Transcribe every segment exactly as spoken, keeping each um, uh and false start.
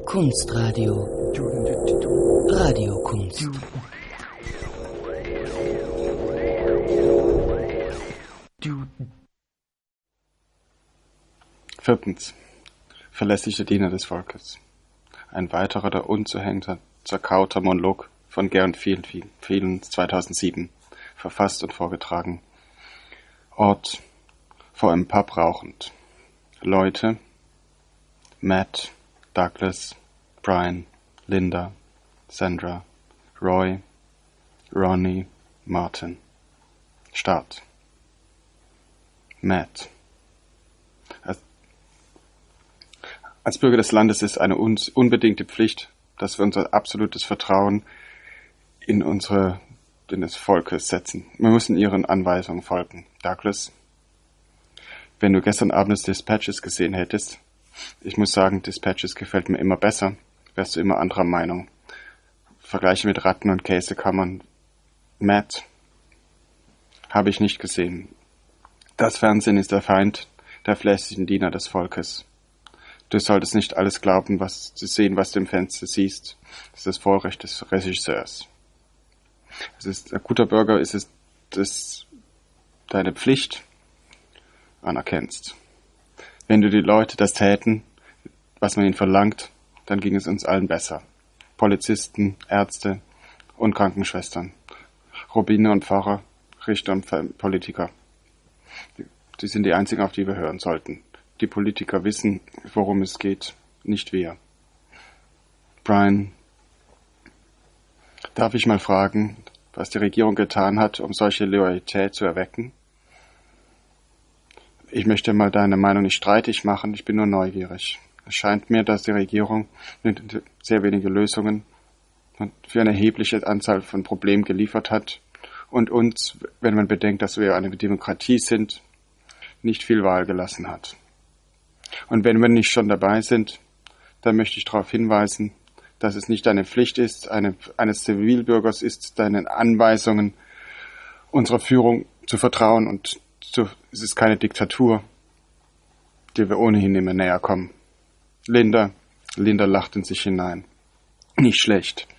Kunstradio. Radiokunst. Viertens. Verlässliche Diener des Volkes. Ein weiterer, der unzuhängter, zerkauter Monolog von Geraint Phelan zweitausendsieben. Verfasst und vorgetragen. Ort. Vor einem Pub rauchend. Leute. Matt, Douglas, Brian, Linda, Sandra, Roy, Ronnie, Martin. Start. Matt. Als, als Bürger des Landes ist eine uns unbedingte Pflicht, dass wir unser absolutes Vertrauen in unsere, in des Volkes setzen. Wir müssen ihren Anweisungen folgen. Douglas, wenn du gestern Abend das Dispatches gesehen hättest, ich muss sagen, Dispatches gefällt mir immer besser, wärst du immer anderer Meinung. Vergleiche mit Ratten und Käsekammern. Matt, habe ich nicht gesehen. Das Fernsehen ist der Feind der fleißigen Diener des Volkes. Du solltest nicht alles glauben, was zu sehen, was du im Fenster siehst. Das ist das Vorrecht des Regisseurs. Es ist, ein guter Bürger ist es, dass deine Pflicht anerkennst. Wenn du die Leute das täten, was man ihnen verlangt, dann ging es uns allen besser. Polizisten, Ärzte und Krankenschwestern, Rabbiner und Pfarrer, Richter und Politiker. Die sind die einzigen, auf die wir hören sollten. Die Politiker wissen, worum es geht, nicht wir. Brian, darf ich mal fragen, was die Regierung getan hat, um solche Loyalität zu erwecken? Ich möchte mal deine Meinung nicht streitig machen, ich bin nur neugierig. Es scheint mir, dass die Regierung mit sehr wenige Lösungen für eine erhebliche Anzahl von Problemen geliefert hat und uns, wenn man bedenkt, dass wir eine Demokratie sind, nicht viel Wahl gelassen hat. Und wenn wir nicht schon dabei sind, dann möchte ich darauf hinweisen, dass es nicht deine Pflicht ist, eine, eines Zivilbürgers ist, deinen Anweisungen unserer Führung zu vertrauen und zu, es ist keine Diktatur, die wir ohnehin immer näher kommen. Linda, Linda lacht in sich hinein. Nicht schlecht.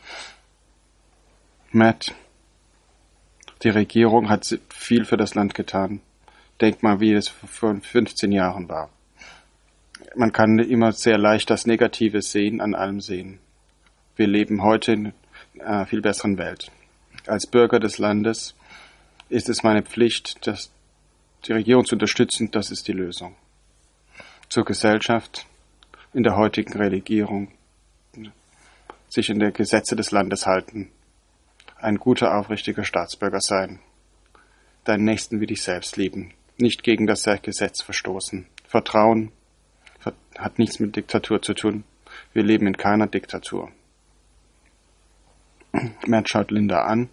Matt, die Regierung hat viel für das Land getan. Denk mal, wie es vor fünfzehn Jahren war. Man kann immer sehr leicht das Negative sehen, an allem sehen. Wir leben heute in einer viel besseren Welt. Als Bürger des Landes ist es meine Pflicht, das die Regierung zu unterstützen, das ist die Lösung. Zur Gesellschaft, in der heutigen Regierung, sich in die Gesetze des Landes halten, ein guter, aufrichtiger Staatsbürger sein, deinen Nächsten wie dich selbst lieben, nicht gegen das Gesetz verstoßen. Vertrauen hat nichts mit Diktatur zu tun. Wir leben in keiner Diktatur. Matt schaut Linda an.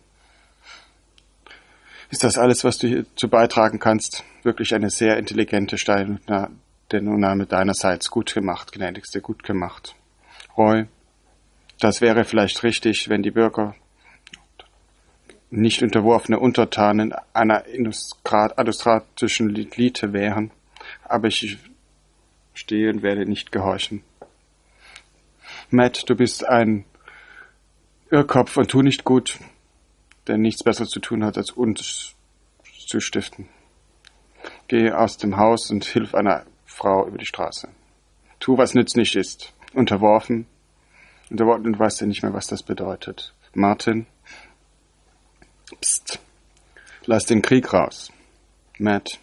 Ist das alles, was du hierzu beitragen kannst? Wirklich eine sehr intelligente Stellungnahme deinerseits. Gut gemacht, gnädigste, gut gemacht. Roy, das wäre vielleicht richtig, wenn die Bürger nicht unterworfene Untertanen einer aristokratischen Elite wären. Aber ich stehe und werde nicht gehorchen. Matt, du bist ein Irrkopf und tu nicht gut, der nichts Besseres zu tun hat, als uns zu stiften. Geh aus dem Haus und hilf einer Frau über die Straße. Tu, was nützlich ist. Unterworfen. Unterworfen, du weißt ja nicht mehr, was das bedeutet. Martin. Psst. Lass den Krieg raus. Matt.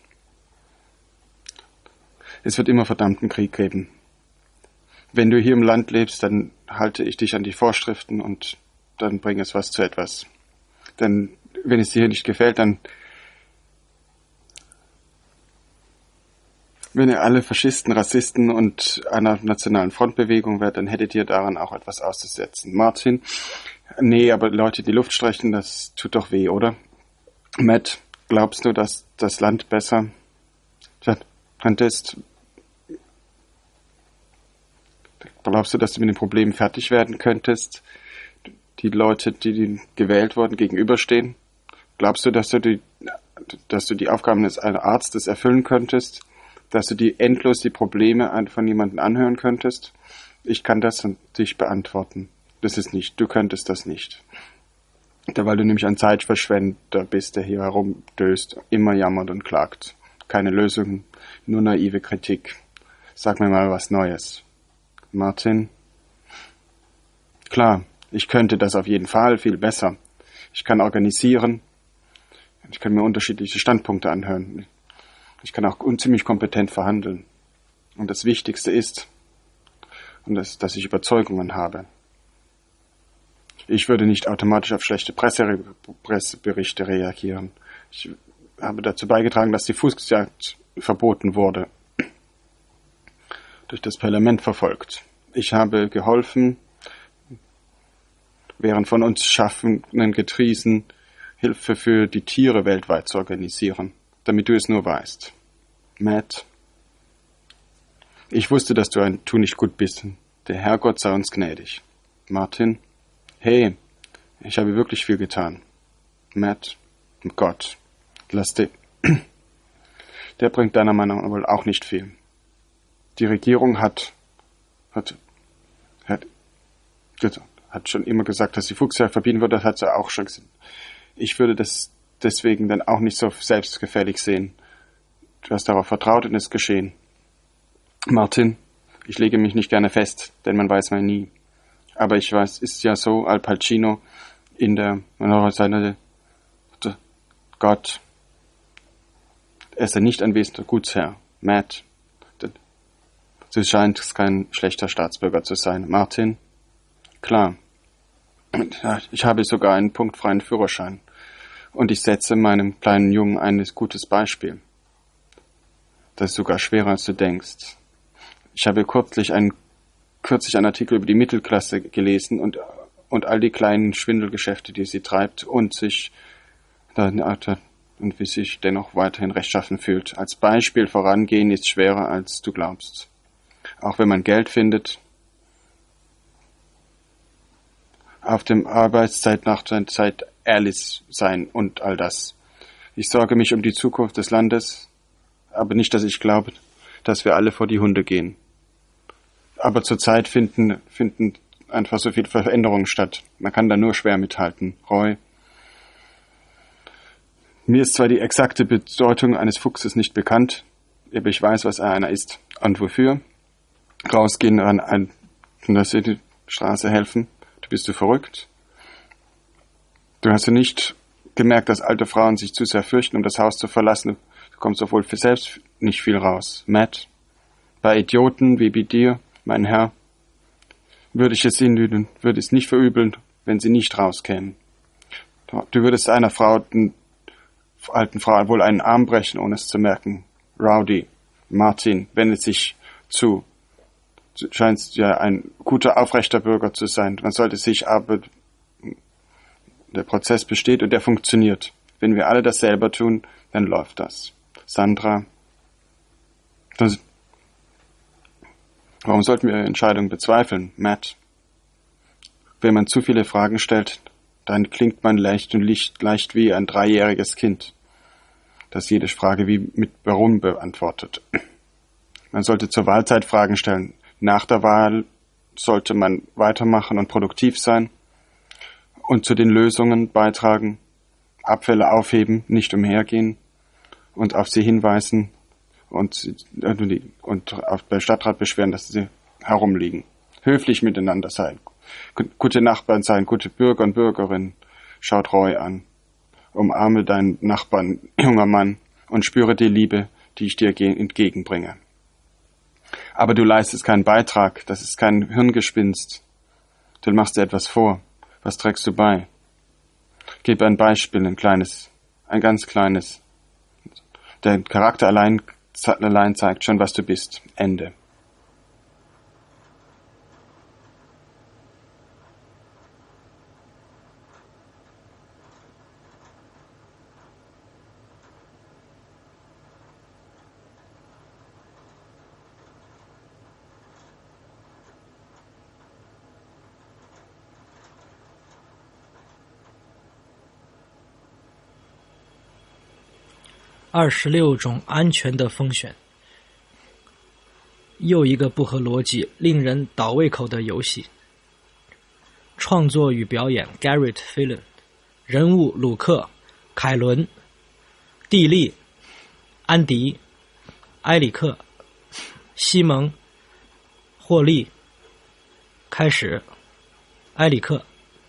Es wird immer verdammten Krieg geben. Wenn du hier im Land lebst, dann halte ich dich an die Vorschriften und dann bring es was zu etwas. Denn wenn es dir hier nicht gefällt, dann wenn ihr alle Faschisten, Rassisten und einer nationalen Frontbewegung wärt, dann hättet ihr daran auch etwas auszusetzen. Martin, nee, aber Leute, die Luft streichen, das tut doch weh, oder? Matt, glaubst du, dass das Land besser ist? Glaubst du, dass du mit den Problemen fertig werden könntest? Die Leute, die gewählt wurden, gegenüberstehen? Glaubst du, dass du die, dass du die Aufgaben des Arztes erfüllen könntest? Dass du die endlos die Probleme von jemandem anhören könntest? Ich kann das und dich beantworten. Das ist nicht, du könntest das nicht. Da, weil du nämlich ein Zeitverschwender bist, der hier herumdöst, immer jammert und klagt. Keine Lösung, nur naive Kritik. Sag mir mal was Neues. Martin? Klar, ich könnte das auf jeden Fall viel besser. Ich kann organisieren. Ich kann mir unterschiedliche Standpunkte anhören. Ich kann auch ziemlich kompetent verhandeln. Und das Wichtigste ist, und das, dass ich Überzeugungen habe. Ich würde nicht automatisch auf schlechte Presse, Presseberichte reagieren. Ich habe dazu beigetragen, dass die Fuchsjagd verboten wurde. Durch das Parlament verfolgt. Ich habe geholfen, während von uns schaffenden Getriesen Hilfe für die Tiere weltweit zu organisieren, damit du es nur weißt. Matt, ich wusste, dass du ein Tu nicht gut bist. Der Herrgott sei uns gnädig. Martin, hey, ich habe wirklich viel getan. Matt, Gott, lass den. Der bringt deiner Meinung nach wohl auch nicht viel. Die Regierung hat, hat, hat, hat schon immer gesagt, dass die Fuchsjagd verbieten wird, das hat sie auch schon gesehen. Ich würde das deswegen dann auch nicht so selbstgefällig sehen. Du hast darauf vertraut und es ist geschehen. Martin, ich lege mich nicht gerne fest, denn man weiß mal nie. Aber ich weiß, ist ja so, Al Pacino in der, seine, Gott, er ist ein nicht anwesender Gutsherr. Matt, du scheinst kein schlechter Staatsbürger zu sein. Martin, klar. Ich habe sogar einen punktfreien Führerschein. Und ich setze meinem kleinen Jungen ein gutes Beispiel. Das ist sogar schwerer, als du denkst. Ich habe kürzlich einen, kürzlich einen Artikel über die Mittelklasse gelesen und, und all die kleinen Schwindelgeschäfte, die sie treibt und sich, und wie sich dennoch weiterhin rechtschaffen fühlt. Als Beispiel vorangehen ist schwerer, als du glaubst. Auch wenn man Geld findet, auf dem Arbeitszeit nach der Zeit ehrlich sein und all das. Ich sorge mich um die Zukunft des Landes, aber nicht, dass ich glaube, dass wir alle vor die Hunde gehen. Aber zurzeit finden, finden einfach so viele Veränderungen statt. Man kann da nur schwer mithalten. Roy, mir ist zwar die exakte Bedeutung eines Fuchses nicht bekannt, aber ich weiß, was einer ist. Und wofür? Rausgehen an einer Straße helfen. Du bist du verrückt? Du hast ja nicht gemerkt, dass alte Frauen sich zu sehr fürchten, um das Haus zu verlassen. Du kommst doch wohl für selbst nicht viel raus. Matt, bei Idioten wie bei dir, mein Herr, würde ich es ihnen, würde es nicht verübeln, wenn sie nicht rauskämen. Du würdest einer Frau, den alten Frau wohl einen Arm brechen, ohne es zu merken. Rowdy, Martin, wendet sich zu. Du scheinst ja ein guter, aufrechter Bürger zu sein. Man sollte sich aber, der Prozess besteht und der funktioniert. Wenn wir alle das selber tun, dann läuft das. Sandra, das, warum sollten wir Entscheidungen bezweifeln? Matt, wenn man zu viele Fragen stellt, dann klingt man leicht und leicht, leicht wie ein dreijähriges Kind, das jede Frage wie mit Warum beantwortet. Man sollte zur Wahlzeit Fragen stellen. Nach der Wahl sollte man weitermachen und produktiv sein und zu den Lösungen beitragen, Abfälle aufheben, nicht umhergehen und auf sie hinweisen und, und auf der Stadtrat beschweren, dass sie herumliegen. Höflich miteinander sein, gute Nachbarn sein, gute Bürger und Bürgerinnen. Schaut Roy an. Umarme deinen Nachbarn, junger Mann, und spüre die Liebe, die ich dir entgegenbringe. Aber du leistest keinen Beitrag, das ist kein Hirngespinst. Du machst dir etwas vor. Was trägst du bei? Gib ein Beispiel, ein kleines, ein ganz kleines. Der Charakter allein, allein zeigt schon, was du bist. Ende. 二十六种安全的风险。 又一个不合逻辑、令人倒胃口的游戏。创作与表演 Garrett Phelan， 人物鲁克、凯伦、蒂利、安迪、埃里克、西蒙、霍利。开始，埃里克。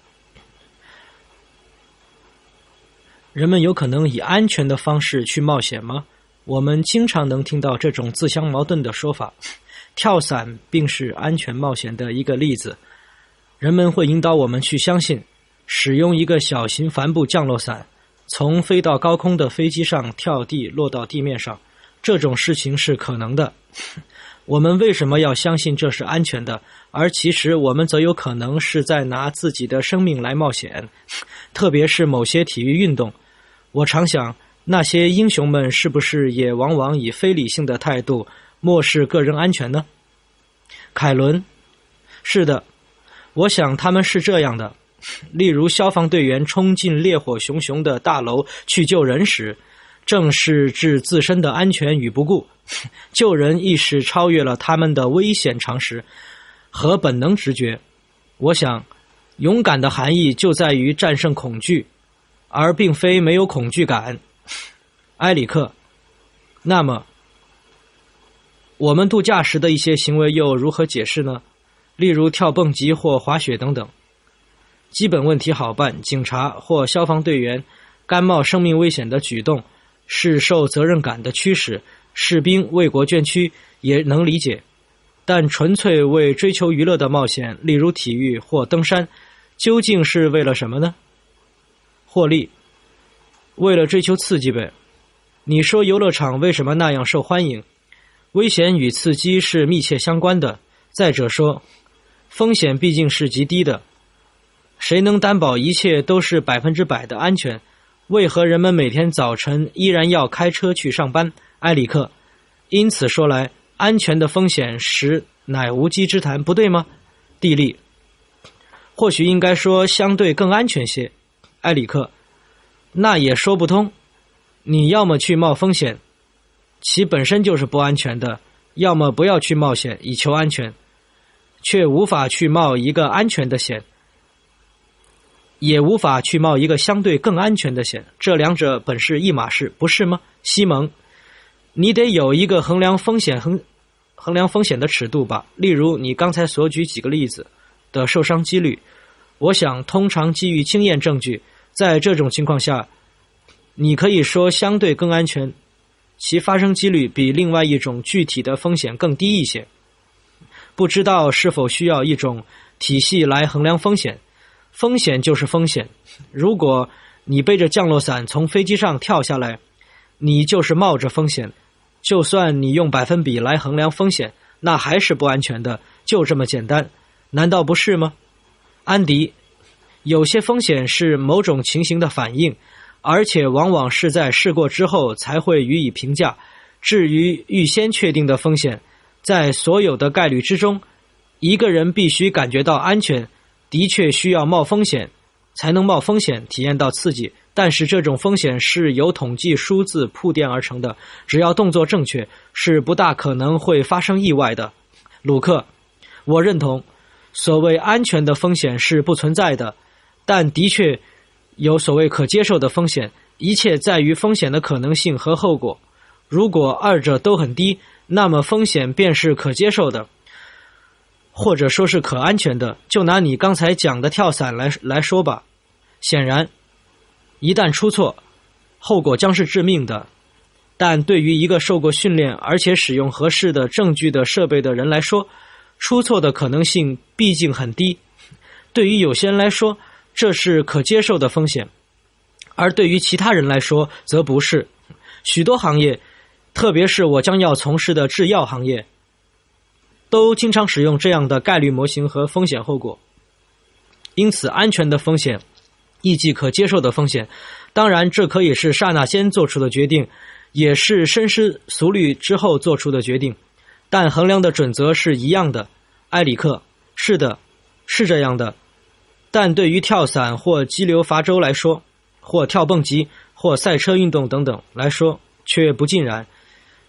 人们有可能以安全的方式去冒险吗？我们经常能听到这种自相矛盾的说法。跳伞并是安全冒险的一个例子。人们会引导我们去相信，使用一个小型帆布降落伞，从飞到高空的飞机上跳地落到地面上，这种事情是可能的。我们为什么要相信这是安全的？而其实我们则有可能是在拿自己的生命来冒险，特别是某些体育运动。我常想，那些英雄们是不是也往往以非理性的态度漠视个人安全呢？凯伦，是的，我想他们是这样的。例如消防队员冲进烈火熊熊的大楼去救人时，正是置自身的安全于不顾，救人意识超越了他们的危险常识和本能直觉。我想，勇敢的含义就在于战胜恐惧，而并非没有恐惧感。埃里克，那么我们度假时的一些行为又如何解释呢？例如跳蹦极或滑雪等等。基本问题好办，警察或消防队员甘冒生命危险的举动是受责任感的驱使，士兵为国捐躯也能理解。但纯粹为追求娱乐的冒险，例如体育或登山，究竟是为了什么呢？霍利，为了追求刺激呗。你说游乐场为什么那样受欢迎？危险与刺激是密切相关的。再者说，风险毕竟是极低的。谁能担保一切都是百分之百的安全？为何人们每天早晨依然要开车去上班？埃里克，因此说来，安全的风险实乃无稽之谈，不对吗？蒂利，或许应该说相对更安全些。埃里克，那也说不通。你要么去冒风险，其本身就是不安全的，要么不要去冒险以求安全，却无法去冒一个安全的险，也无法去冒一个相对更安全的险，这两者本是一码事，不是吗？西蒙，你得有一个衡量风险衡衡量风险的尺度吧。例如你刚才所举几个例子的受伤几率，我想通常基于经验证据，在这种情况下，你可以说相对更安全，其发生几率比另外一种具体的风险更低一些。不知道是否需要一种体系来衡量风险？风险就是风险。如果你背着降落伞从飞机上跳下来，你就是冒着风险。就算你用百分比来衡量风险，那还是不安全的，就这么简单，难道不是吗？安迪，有些风险是某种情形的反应，而且往往是在试过之后才会予以评价。至于预先确定的风险，在所有的概率之中，一个人必须感觉到安全，的确需要冒风险，才能冒风险体验到刺激，但是这种风险是由统计数字铺垫而成的，只要动作正确，是不大可能会发生意外的。鲁克，我认同，所谓安全的风险是不存在的，但的确有所谓可接受的风险，一切在于风险的可能性和后果。如果二者都很低，那么风险便是可接受的，或者说是可安全的。就拿你刚才讲的跳伞来来说吧，显然一旦出错，后果将是致命的。但对于一个受过训练而且使用合适的证据的设备的人来说，出错的可能性毕竟很低。对于有些人来说，这是可接受的风险，而对于其他人来说则不是。许多行业，特别是我将要从事的制药行业，都经常使用这样的概率模型和风险后果。因此安全的风险亦即可接受的风险，当然这可以是刹那间做出的决定，也是深思熟虑之后做出的决定，但衡量的准则是一样的。埃里克，是的，是这样的。但对于跳伞或激流划舟来说，或跳蹦极或赛车运动等等来说，却不尽然。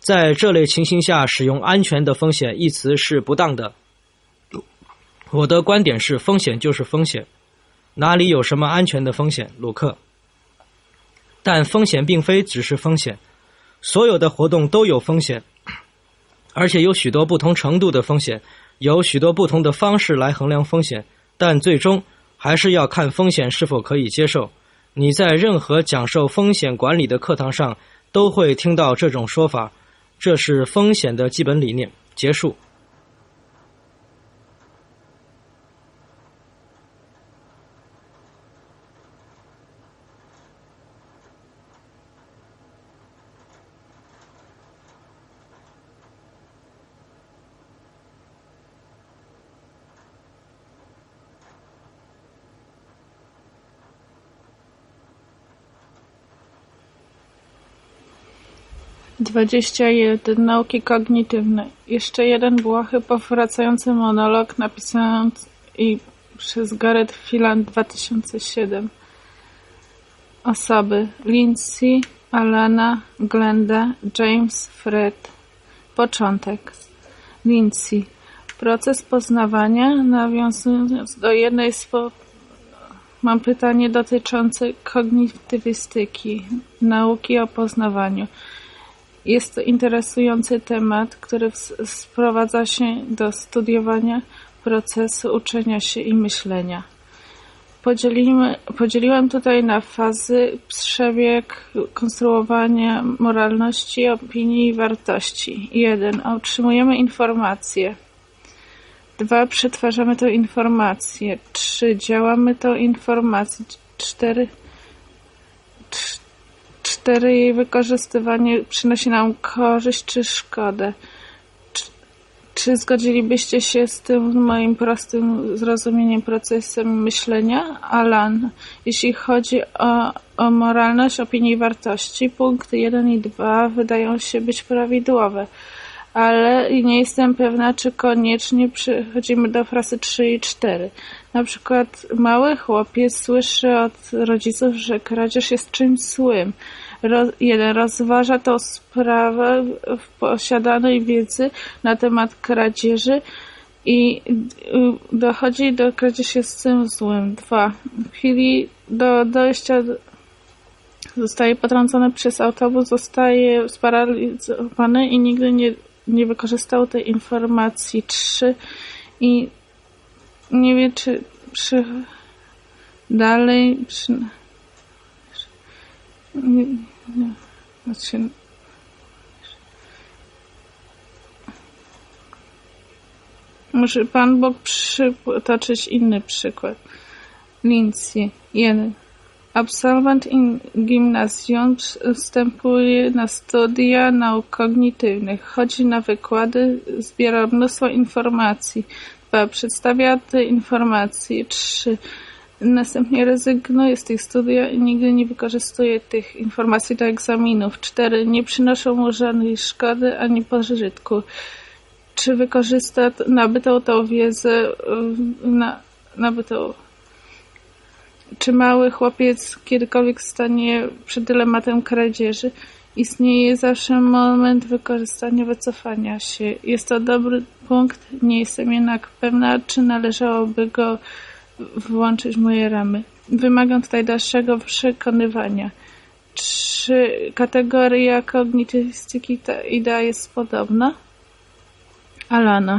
在这类情形下，使用安全的风险一词是不当的。我的观点是，风险就是风险，哪里有什么安全的风险，鲁克？但风险并非只是风险，所有的活动都有风险，而且有许多不同程度的风险，有许多不同的方式来衡量风险，但最终还是要看风险是否可以接受。你在任何讲授风险管理的课堂上都会听到这种说法，这是风险的基本理念。结束。 dwadzieścia jeden. Nauki kognitywne. Jeszcze jeden błahy, powracający monolog napisany i przez Gareth Phelan dwa tysiące siedem. Osoby: Lindsay, Alana, Glenda, James, Fred. Początek. Lindsay. Proces poznawania, nawiązując do jednej z po... Mam pytanie dotyczące kognitywistyki, nauki o poznawaniu. Jest to interesujący temat, który sprowadza się do studiowania procesu uczenia się i myślenia. Podzielimy, podzieliłem tutaj na fazy przebieg konstruowania moralności, opinii i wartości. jeden. Otrzymujemy informacje. dwa. Przetwarzamy tę informację. trzy. Działamy tą informację. cztery. cztery. Jej wykorzystywanie przynosi nam korzyść czy szkodę. Czy zgodzilibyście się z tym moim prostym zrozumieniem procesem myślenia? Alan, jeśli chodzi o, o moralność, opinię i wartości, punkty jeden i dwa wydają się być prawidłowe, ale nie jestem pewna, czy koniecznie przechodzimy do frazy trzy i cztery. Na przykład mały chłopiec słyszy od rodziców, że kradzież jest czymś złym. Roz, jeden rozważa tą sprawę w posiadanej wiedzy na temat kradzieży i dochodzi do kradzież jest czymś złym. Dwa. W chwili do dojścia do, zostaje potrącony przez autobus, zostaje sparaliżowany i nigdy nie, nie wykorzystał tej informacji. Trzy. I nie wie, czy przy, dalej przy, nie, nie, znaczy, może Pan Bóg przytoczyć inny przykład. Lindsay. jeden. Absolwent in gimnazjum wstępuje na studia nauk kognitywnych. Chodzi na wykłady, zbiera mnóstwo informacji. dwa. Przedstawia te informacje. trzy. Następnie rezygnuje z tych studiów i nigdy nie wykorzystuje tych informacji do egzaminów. cztery. Nie przynoszą mu żadnej szkody ani pożytku. Czy wykorzysta nabytą tą wiedzę, na, nabytą Czy mały chłopiec kiedykolwiek stanie przed dylematem kradzieży? Istnieje zawsze moment wykorzystania wycofania się. Jest to dobry punkt, nie jestem jednak pewna, czy należałoby go włączyć w moje ramy. Wymagam tutaj dalszego przekonywania. Czy kategoria kognitywistyki ta idea jest podobna? Alana.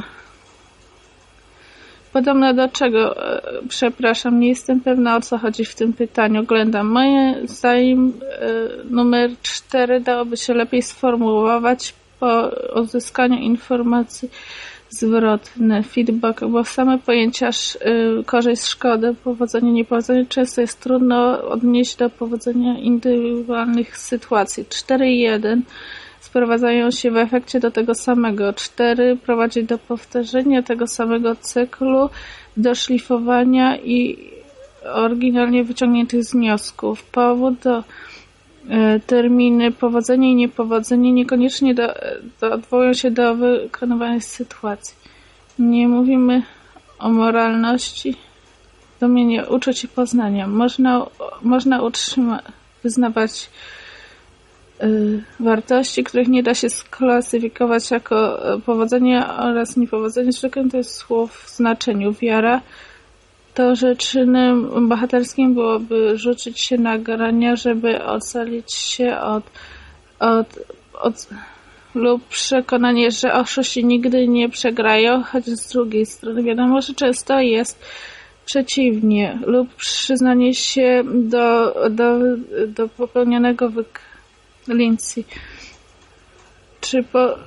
Podobna do czego? Przepraszam, nie jestem pewna, o co chodzi w tym pytaniu. Glenda, moje zdaniem numer cztery dałoby się lepiej sformułować po uzyskaniu informacji zwrotne, feedback, bo same pojęcia korzyść, szkodę, powodzenie, niepowodzenie często jest trudno odnieść do powodzenia indywidualnych sytuacji. cztery i jeden sprowadzają się w efekcie do tego samego. cztery prowadzi do powtórzenia tego samego cyklu, do szlifowania i oryginalnie wyciągniętych wniosków. Powód do e, terminy powodzenie i niepowodzenie niekoniecznie do, do, odwołują się do wykonywanej sytuacji. Nie mówimy o moralności, domienie uczuć i poznania. Można, można utrzyma, wyznawać y, wartości, których nie da się sklasyfikować jako powodzenie oraz niepowodzenie. Zwykle to jest słów w znaczeniu. Wiara to, że czynem bohaterskim byłoby rzucić się na grania, żeby ocalić się od, od, od lub przekonanie, że oszuści nigdy nie przegrają, choć z drugiej strony wiadomo, że często jest przeciwnie, lub przyznanie się do, do, do popełnionego wyklincji. Czy po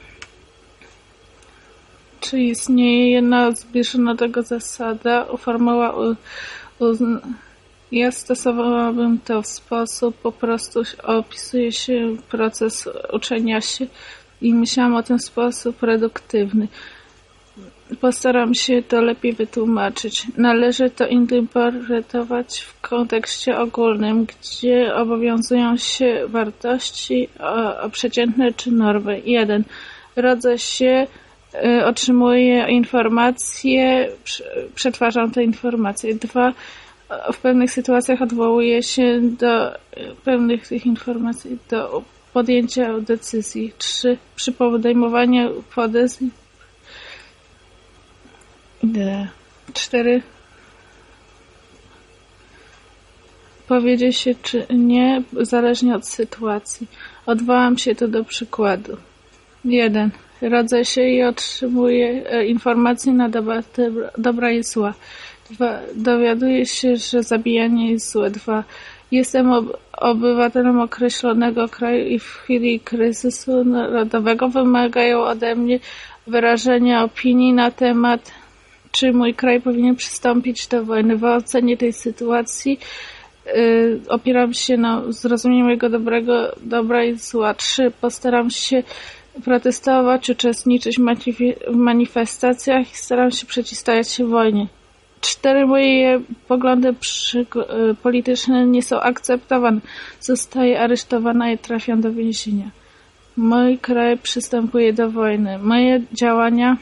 Czy istnieje jedna zbliżona do tego zasada? Formuła u, u, ja stosowałabym to w sposób, po prostu opisuje się proces uczenia się i myślałam o tym w sposób reduktywny. Postaram się to lepiej wytłumaczyć. Należy to interpretować w kontekście ogólnym, gdzie obowiązują się wartości o, o przeciętne czy normy. Jeden. Rodzę się, y, otrzymuję informacje, przetwarzam te informacje. Dwa. W pewnych sytuacjach odwołuję się do pewnych tych informacji, do podjęcia decyzji. Trzy. Przy podejmowaniu podejść. Cztery. Powiedzieć się czy nie, zależnie od sytuacji. Odwołam się tu do przykładu. Jeden. Rodzę się i otrzymuję informacje na temat dobra i zła. Dwa. Dowiaduję się, że zabijanie jest złe. Dwa. Jestem ob obywatelem określonego kraju i w chwili kryzysu narodowego wymagają ode mnie wyrażenia opinii na temat, czy mój kraj powinien przystąpić do wojny. W ocenie tej sytuacji yy, opieram się na zrozumieniu mojego dobrego, dobra i zła. Trzy. Postaram się protestować, uczestniczyć w manifestacjach i staram się przeciwstawiać się wojnie. Cztery. Moje poglądy polityczne nie są akceptowane. Zostaję aresztowana i trafiam do więzienia. Mój kraj przystępuje do wojny. Moje działania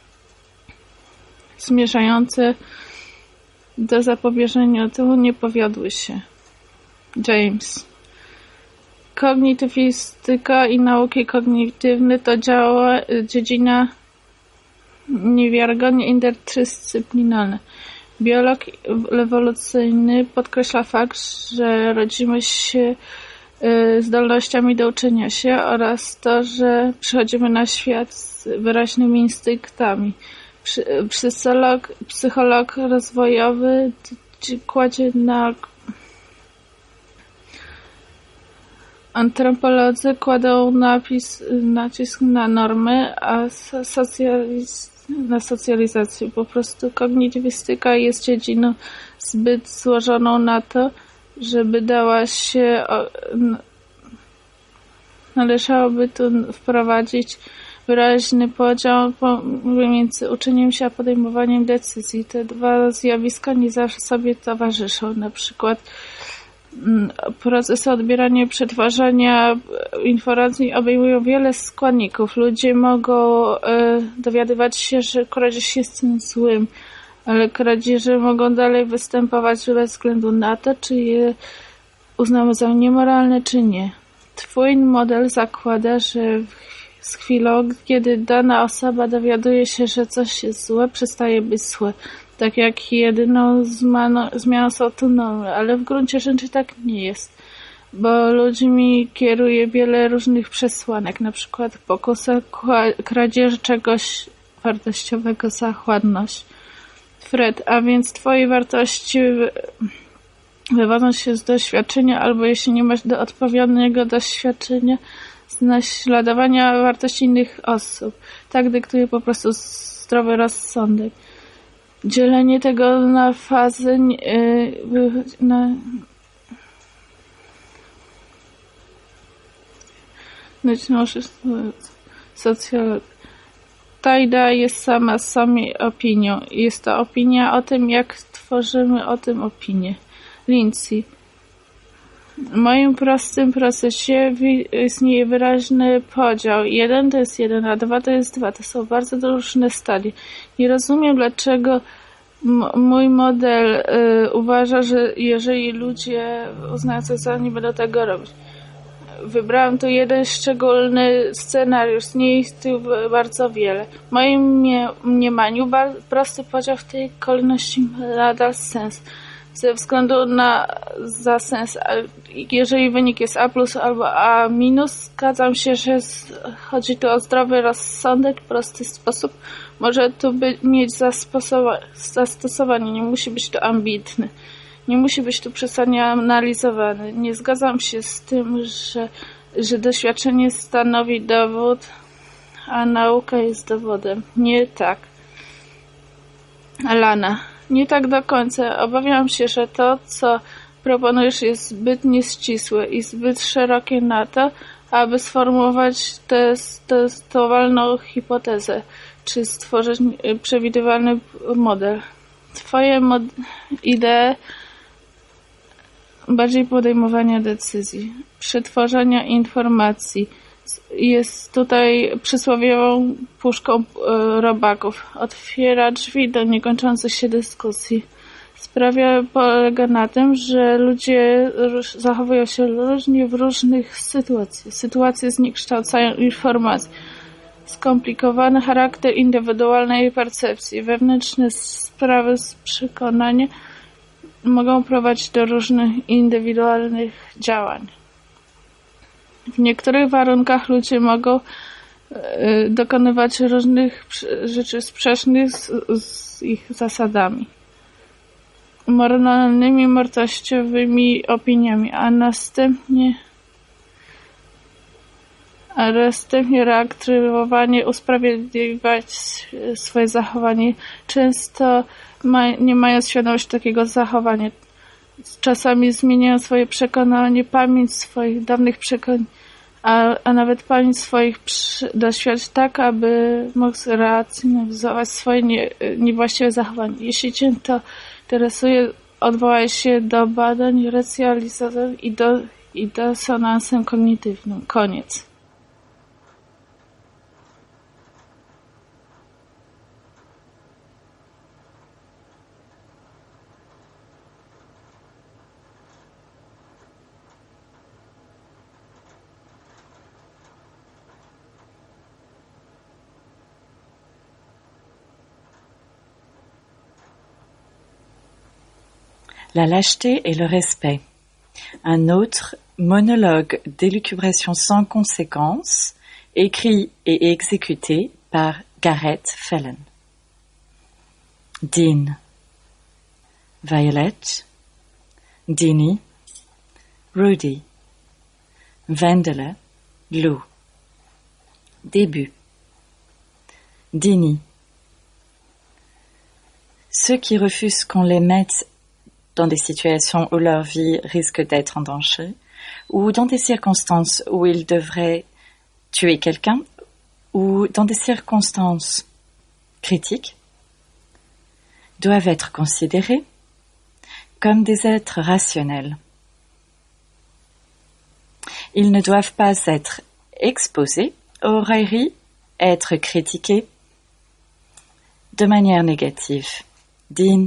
zmierzające do zapobieżenia temu nie powiodły się. James. Kognitywistyka i nauki kognitywne to działa, dziedzina niewiarygodnie interdyscyplinarna. Biolog ewolucyjny podkreśla fakt, że rodzimy się zdolnościami do uczenia się oraz to, że przychodzimy na świat z wyraźnymi instynktami. Psycholog, psycholog rozwojowy kładzie na antropolodzy kładą napis, nacisk na normy, a socjaliz, na socjalizację. Po prostu kognitywistyka jest dziedziną zbyt złożoną na to, żeby dała się, należałoby tu wprowadzić wyraźny podział pomiędzy uczeniem się a podejmowaniem decyzji. Te dwa zjawiska nie zawsze sobie towarzyszą. Na przykład procesy odbierania i przetwarzania informacji obejmują wiele składników. Ludzie mogą y, dowiadywać się, że kradzież jest złym, ale kradzieże mogą dalej występować bez względu na to, czy je uznamy za niemoralne, czy nie. Twój model zakłada, że z chwilą, kiedy dana osoba dowiaduje się, że coś jest złe, przestaje być złe. Tak jak jedyną zmianą są tu normy, ale w gruncie rzeczy tak nie jest. Bo ludźmi kieruje wiele różnych przesłanek, na przykład pokusa kradzieży czegoś wartościowego, zachłanność. Fred, a więc twoje wartości wywodzą się z doświadczenia, albo jeśli nie masz do odpowiedniego doświadczenia, z naśladowania wartości innych osób. Tak dyktuje po prostu zdrowy rozsądek. Dzielenie tego na fazy yy, na, no, socjolog. Tajda jest sama z samej opinią. Jest to opinia o tym, jak tworzymy o tym opinię. Lindsay. W moim prostym procesie istnieje wyraźny podział. Jeden to jest jeden, a dwa to jest dwa. To są bardzo różne stadie. Nie rozumiem, dlaczego mój model y, uważa, że jeżeli ludzie uznają coś za, nie będą tego robić. wybrałam tu jeden szczególny scenariusz, z niej jest tu bardzo wiele. W moim mniemaniu bardzo prosty podział w tej kolejności ma nadal sens. Ze względu na za sens, jeżeli wynik jest A plus albo A minus, zgadzam się, że chodzi tu o zdrowy rozsądek, prosty sposób. Może tu by, mieć zastosowanie, nie musi być to ambitny. Nie musi być tu przesadnie analizowany. Nie zgadzam się z tym, że, że doświadczenie stanowi dowód, a nauka jest dowodem. Nie tak. Alana. Nie tak do końca. Obawiam się, że to, co proponujesz, jest zbyt nieścisłe i zbyt szerokie na to, aby sformułować testowalną hipotezę, czy stworzyć przewidywalny model. Twoje mod- idee bardziej podejmowania decyzji, przetwarzania informacji jest tutaj przysłowiową puszką e, robaków. Otwiera drzwi do niekończących się dyskusji. Sprawia polega na tym, że ludzie róż, zachowują się różnie w różnych sytuacjach. Sytuacje zniekształcają informacji. Skomplikowany charakter indywidualnej percepcji, wewnętrzne sprawy z przekonania mogą prowadzić do różnych indywidualnych działań. W niektórych warunkach ludzie mogą y, dokonywać różnych rzeczy sprzecznych z, z ich zasadami, moralnymi, wartościowymi opiniami, a następnie a następnie reaktywowanie, usprawiedliwiać swoje zachowanie, często ma, nie mając świadomości takiego zachowania. Czasami zmieniają swoje przekonanie, pamięć swoich dawnych przekonań, a, a nawet pamięć swoich doświadczeń tak, aby mógł racjonalizować swoje nie, niewłaściwe zachowanie. Jeśli Cię to interesuje, odwołaj się do badań racjonalizatorów i do i dysonansem kognitywnym. Koniec. La lâcheté et le respect. Un autre monologue d'élucubration sans conséquence, écrit et exécuté par Gareth Phelan. Dean, Violet, Dini, Rudy, Wendele, Lou. Début. Dini. Ceux qui refusent qu'on les mette dans des situations où leur vie risque d'être en danger, ou dans des circonstances où ils devraient tuer quelqu'un, ou dans des circonstances critiques, doivent être considérés comme des êtres rationnels. Ils ne doivent pas être exposés aux railleries, être critiqués de manière négative. Dean.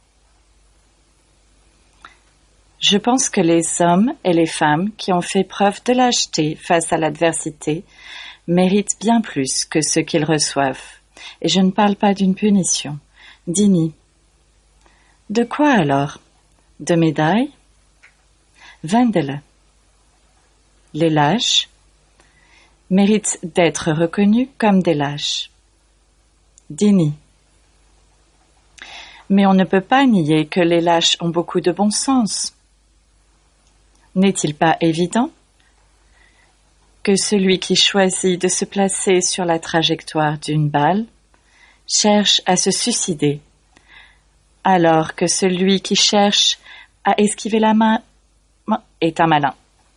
Je pense que les hommes et les femmes qui ont fait preuve de lâcheté face à l'adversité méritent bien plus que ce qu'ils reçoivent. Et je ne parle pas d'une punition. Dini. De quoi alors? De médailles? Wendele. Les lâches méritent d'être reconnus comme des lâches. Dini. Mais on ne peut pas nier que les lâches ont beaucoup de bon sens. N'est-il pas évident que celui qui choisit de se placer sur la trajectoire d'une balle cherche à se suicider, alors que celui qui cherche à esquiver la main est un malin?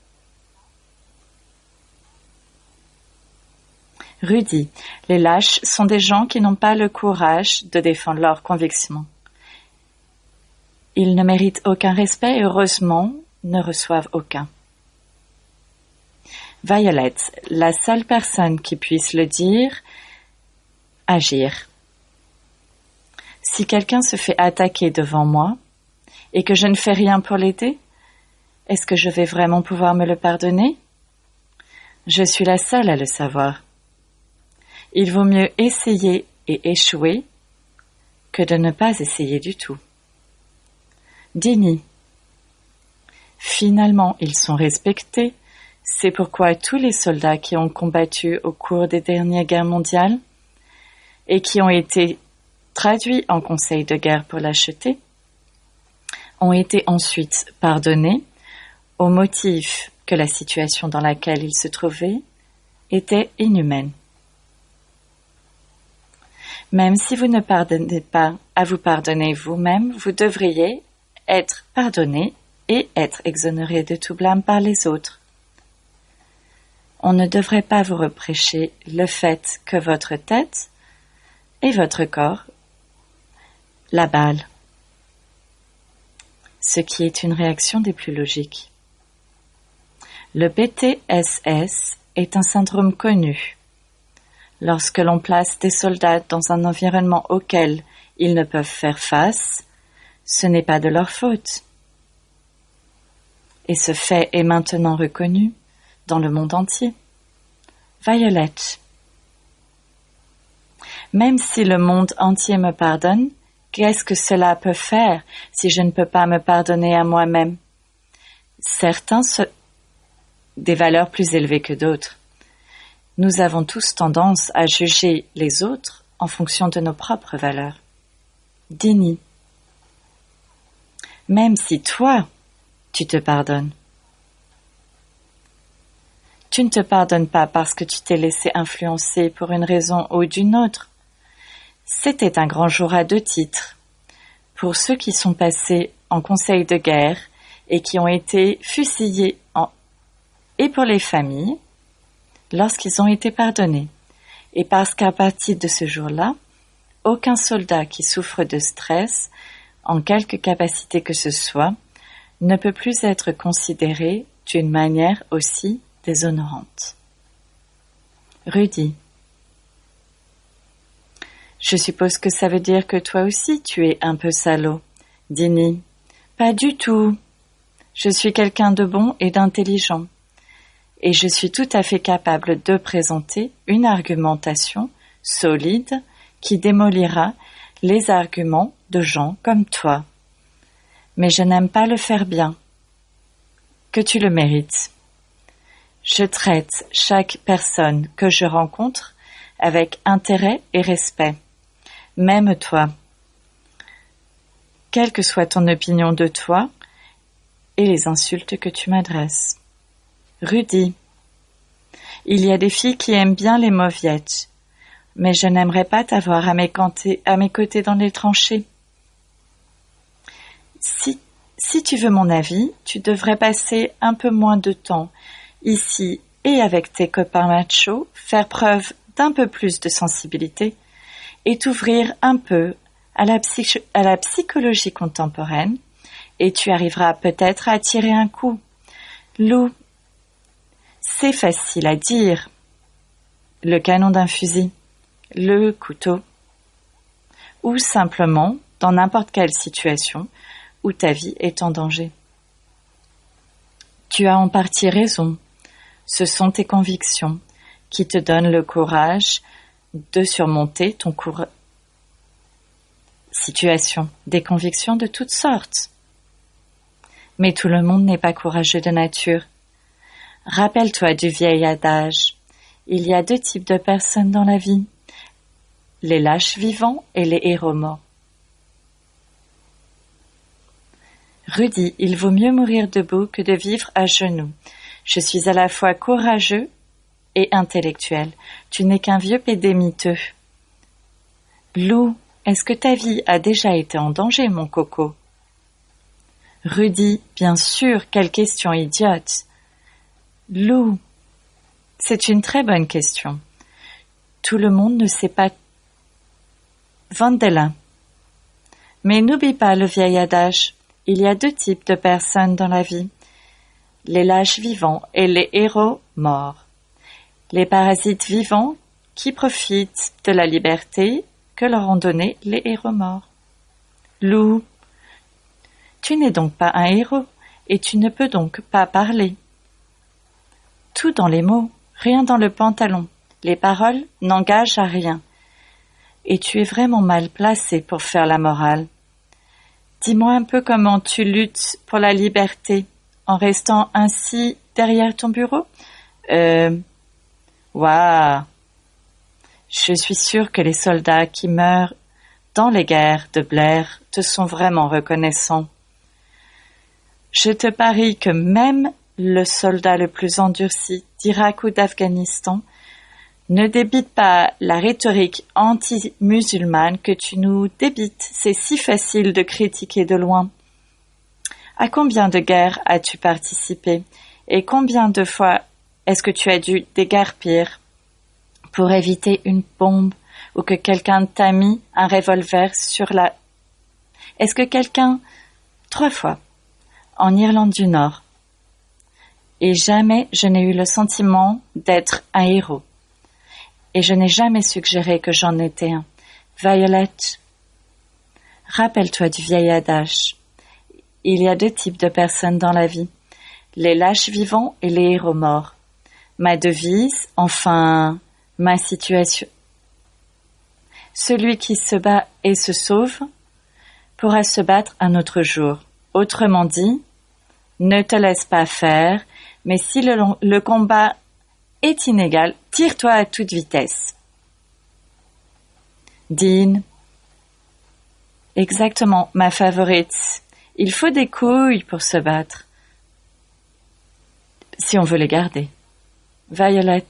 Rudy, les lâches sont des gens qui n'ont pas le courage de défendre leurs convictions. Ils ne méritent aucun respect et heureusement ne reçoivent aucun. Violet, la seule personne qui puisse le dire, agir. Si quelqu'un se fait attaquer devant moi et que je ne fais rien pour l'aider, est-ce que je vais vraiment pouvoir me le pardonner? Je suis la seule à le savoir. Il vaut mieux essayer et échouer que de ne pas essayer du tout. Dini. Finalement, ils sont respectés. C'est pourquoi tous les soldats qui ont combattu au cours des dernières guerres mondiales et qui ont été traduits en conseil de guerre pour l'acheter ont été ensuite pardonnés au motif que la situation dans laquelle ils se trouvaient était inhumaine. Même si vous ne pardonnez pas à vous pardonner vous-même, vous devriez être pardonné et être exonéré de tout blâme par les autres. On ne devrait pas vous reprocher le fait que votre tête et votre corps la balle, ce qui est une réaction des plus logiques. Le P T S S est un syndrome connu. Lorsque l'on place des soldats dans un environnement auquel ils ne peuvent faire face, ce n'est pas de leur faute. Et ce fait est maintenant reconnu dans le monde entier. Violet. Même si le monde entier me pardonne, qu'est-ce que cela peut faire si je ne peux pas me pardonner à moi-même? Certains se... des valeurs plus élevées que d'autres. Nous avons tous tendance à juger les autres en fonction de nos propres valeurs. Dini. Même si toi, tu te pardonnes. Tu ne te pardonnes pas parce que tu t'es laissé influencer pour une raison ou d'une autre. C'était un grand jour à deux titres. Pour ceux qui sont passés en conseil de guerre et qui ont été fusillés en... et pour les familles, lorsqu'ils ont été pardonnés. Et parce qu'à partir de ce jour-là, aucun soldat qui souffre de stress, en quelque capacité que ce soit, ne peut plus être considéré d'une manière aussi déshonorante. Rudy. Je suppose que ça veut dire que toi aussi tu es un peu salaud. Dini. Pas du tout. Je suis quelqu'un de bon et d'intelligent. Et je suis tout à fait capable de présenter une argumentation solide qui démolira les arguments de gens comme toi. Mais je n'aime pas le faire bien. Que tu le mérites. Je traite chaque personne que je rencontre avec intérêt et respect. Même toi. Quelle que soit ton opinion de toi et les insultes que tu m'adresses. Rudy. Il y a des filles qui aiment bien les mauviettes, mais je n'aimerais pas t'avoir à mes, cantés, à mes côtés dans les tranchées. Si, si tu veux mon avis, tu devrais passer un peu moins de temps ici et avec tes copains machos, faire preuve d'un peu plus de sensibilité et t'ouvrir un peu à la, psych- à la psychologie contemporaine et tu arriveras peut-être à tirer un coup. Lou, c'est facile à dire. Le canon d'un fusil, le couteau, ou simplement dans n'importe quelle situation où ta vie est en danger. Tu as en partie raison. Ce sont tes convictions qui te donnent le courage de surmonter ton courage. Situation, des convictions de toutes sortes. Mais tout le monde n'est pas courageux de nature. Rappelle-toi du vieil adage. Il y a deux types de personnes dans la vie. Les lâches vivants et les héros morts. Rudy, il vaut mieux mourir debout que de vivre à genoux. Je suis à la fois courageux et intellectuel. Tu n'es qu'un vieux pédémiteux. Lou, est-ce que ta vie a déjà été en danger, mon coco? Rudy, bien sûr, quelle question idiote. Lou, c'est une très bonne question. Tout le monde ne sait pas. Vandelin. Mais n'oublie pas le vieil adage. Il y a deux types de personnes dans la vie. Les lâches vivants et les héros morts. Les parasites vivants qui profitent de la liberté que leur ont donnée les héros morts. Lou, tu n'es donc pas un héros et tu ne peux donc pas parler. Tout dans les mots, Rien dans le pantalon. Les paroles n'engagent à rien. Et tu es vraiment mal placé pour faire la morale. Dis-moi un peu comment tu luttes pour la liberté en restant ainsi derrière ton bureau. Euh... Waouh. Je suis sûre que les soldats qui meurent dans les guerres de Blair te sont vraiment reconnaissants. Je te parie que même le soldat le plus endurci d'Irak ou d'Afghanistan ne débite pas la rhétorique anti-musulmane que tu nous débites. C'est si facile de critiquer de loin. À combien de guerres as-tu participé et combien de fois est-ce que tu as dû déguerpir pour éviter une bombe ou que quelqu'un t'a mis un revolver sur la... Est-ce que quelqu'un... Trois fois, en Irlande du Nord. Et jamais je n'ai eu le sentiment d'être un héros. Et je n'ai jamais suggéré que j'en étais un. Violet, rappelle-toi du vieil adage. Il y a deux types de personnes dans la vie. Les lâches vivants et les héros morts. Ma devise, enfin, ma situation. Celui qui se bat et se sauve pourra se battre un autre jour. Autrement dit, ne te laisse pas faire, mais si le, le combat est inégal, tire-toi à toute vitesse. Dean. Exactement, ma favorite. Il faut des couilles pour se battre. Si on veut les garder. Violet.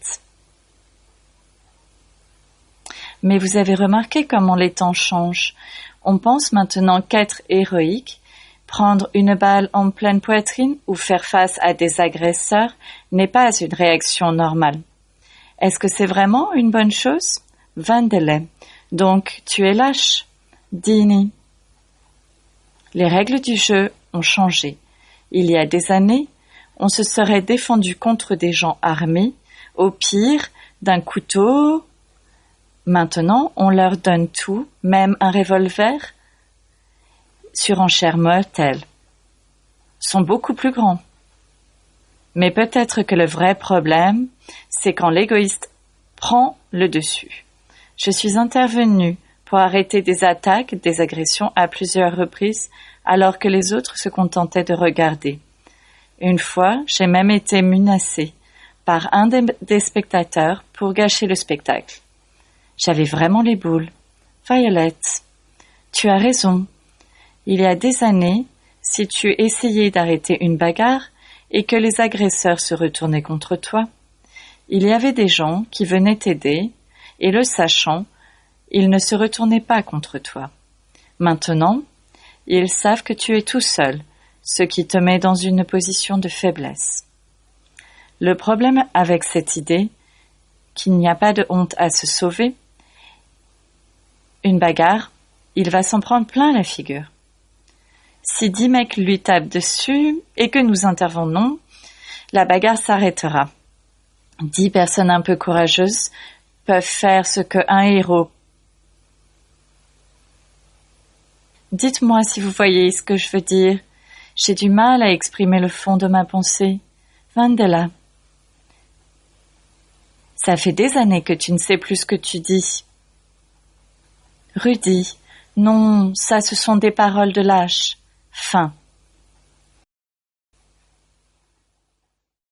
Mais vous avez remarqué comment les temps changent. On pense maintenant qu'être héroïque, prendre une balle en pleine poitrine ou faire face à des agresseurs n'est pas une réaction normale. Est-ce que c'est vraiment une bonne chose? Vandelay. Donc, tu es lâche. Dini. Les règles du jeu ont changé. Il y a des années, on se serait défendu contre des gens armés, au pire, d'un couteau. Maintenant, on leur donne tout, même un revolver. Surenchères mortelles sont beaucoup plus grands. Mais peut-être que le vrai problème, c'est quand l'égoïste prend le dessus. Je suis intervenue pour arrêter des attaques, des agressions à plusieurs reprises, alors que les autres se contentaient de regarder. Une fois, j'ai même été menacée par un des, des spectateurs pour gâcher le spectacle. J'avais vraiment les boules. Violet, tu as raison. Il y a des années, si tu essayais d'arrêter une bagarre et que les agresseurs se retournaient contre toi, il y avait des gens qui venaient t'aider et le sachant, ils ne se retournaient pas contre toi. Maintenant, ils savent que tu es tout seul, ce qui te met dans une position de faiblesse. Le problème avec cette idée, qu'il n'y a pas de honte à se sauver, une bagarre, il va s'en prendre plein la figure. Si dix mecs lui tapent dessus et que nous intervenons, la bagarre s'arrêtera. Dix personnes un peu courageuses peuvent faire ce qu'un héros. Dites-moi si vous voyez ce que je veux dire. J'ai du mal à exprimer le fond de ma pensée. Vandela. Ça fait des années que tu ne sais plus ce que tu dis. Rudy. Non, ça ce sont des paroles de lâche. Fin.